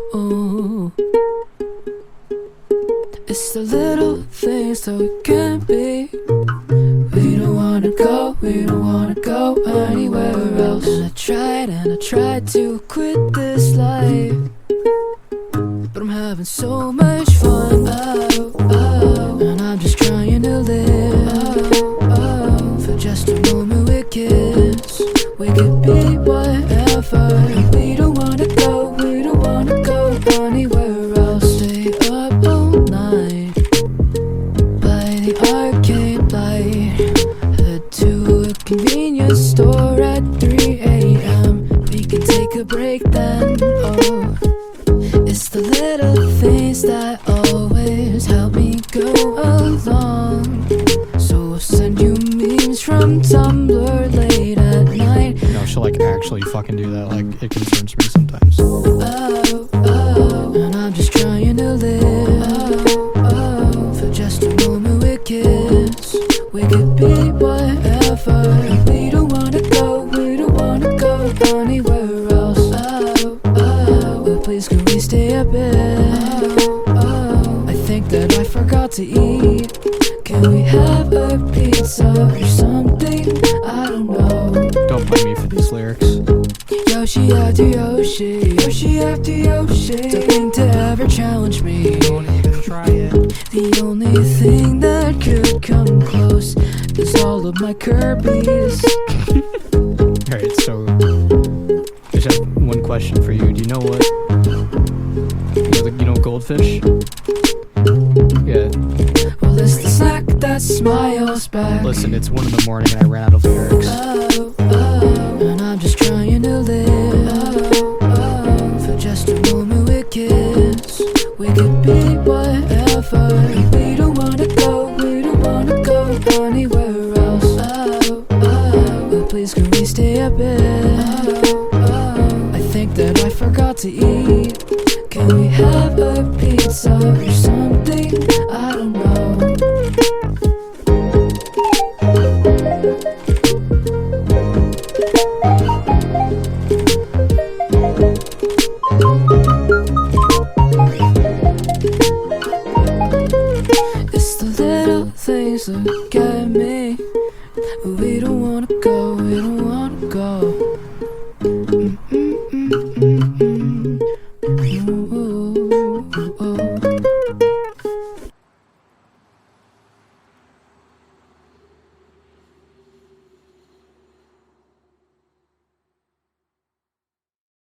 Ooh. It's the little things that we can't be. We don't wanna go, we don't wanna go anywhere else. And I tried to quit this life, but I'm having so much fun. Oh, oh, and I'm just trying to live. Oh, oh, for just a moment we kiss. We could be whatever. We don't wanna go, we don't wanna go anywhere else. Stay up all night by the arcade light. Head to a convenience store at 3 a.m. We can take a break then. Oh, it's the little things that always help me go along. So I'll send you memes from Tumblr late at night. No, she'll like actually fucking do that. Like, it concerns me sometimes. Oh, oh, and I'm just trying to live. Oh, oh, for just a moment we kiss. We could be whatever. We don't wanna go, we don't wanna go anywhere else. Oh, oh, but please can we stay a bit? Oh, oh, I think that I forgot to eat. Can we have a pizza or something? I don't know. Don't blame me for these lyrics. Yoshi after Yoshi, Yoshi after Yoshi. Nothing to ever challenge me. Don't even try it. The only thing that could come close is all of my Kirby's. Alright, so I just have one question for you. Do you know what? You know goldfish? Yeah. Well, it's the snack that smiles back. Listen, it's 1 in the morning and I ran out of lyrics. Oh, oh, and I'm just trying to live. Oh, oh, for just a moment we kiss. We could be whatever. We don't wanna go, we don't wanna go anywhere else. Oh, oh, but please can we stay a bit? Oh, oh, I think that I forgot to eat. Can we have a pizza or something?